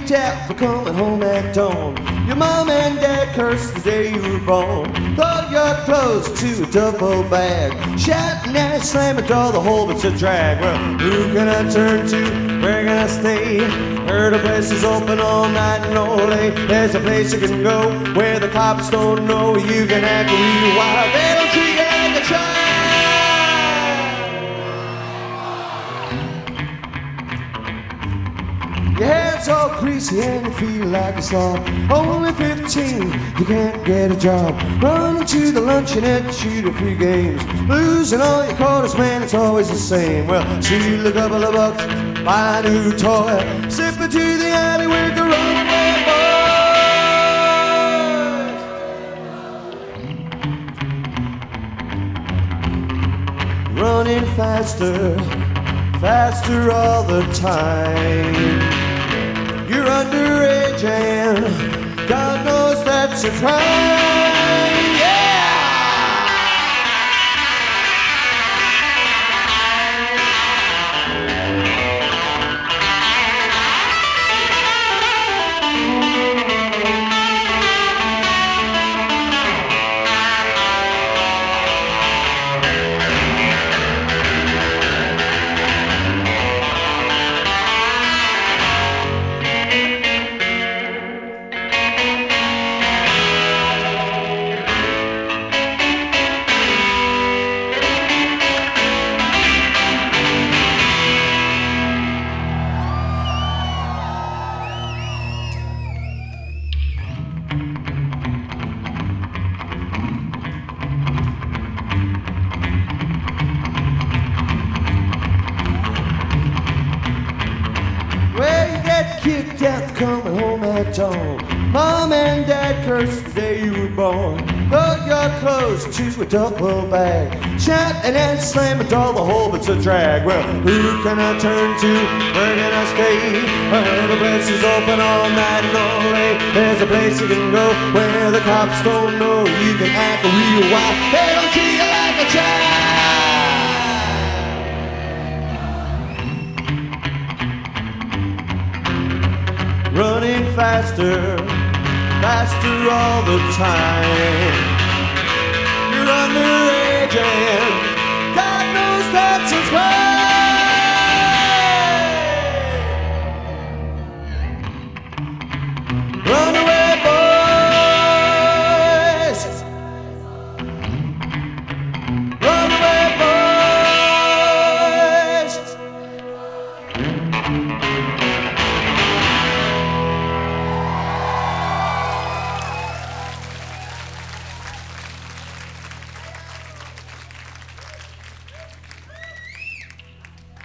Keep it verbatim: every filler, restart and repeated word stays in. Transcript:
kicked out for coming home at dawn. Your mom and dad cursed the day you were born. Throw your clothes to a duffel bag. Shouting and slam a door, the whole bit's a drag. Well, who can I turn to? Where can I stay? Heard a place is open all night and all day. There's a place you can go where the cops don't know you can act real wild. They don't treat you like a child. Your hair's all greasy and you feel like a slob. Only fifteen, you can't get a job. Running to the luncheonette, shoot a few games. Losing all your quarters, man, it's always the same. Well, steal a couple of bucks, buy a new toy. Slip into the alley with the runaway boys. Running faster, faster all the time. You're underage and God knows that's a crime, yeah! Kicked out for coming home at dawn. Mom and dad cursed the day you were born. Throw your clothes to a duffel bag. Shouting and slam a door, the whole bit's a drag. Well, who can I turn to? Where can I stay? I heard the place is open all night and all day. There's a place you can go where the cops don't know you can act real wild. They don't treat you like a child. Running faster, faster all the time. You're underage and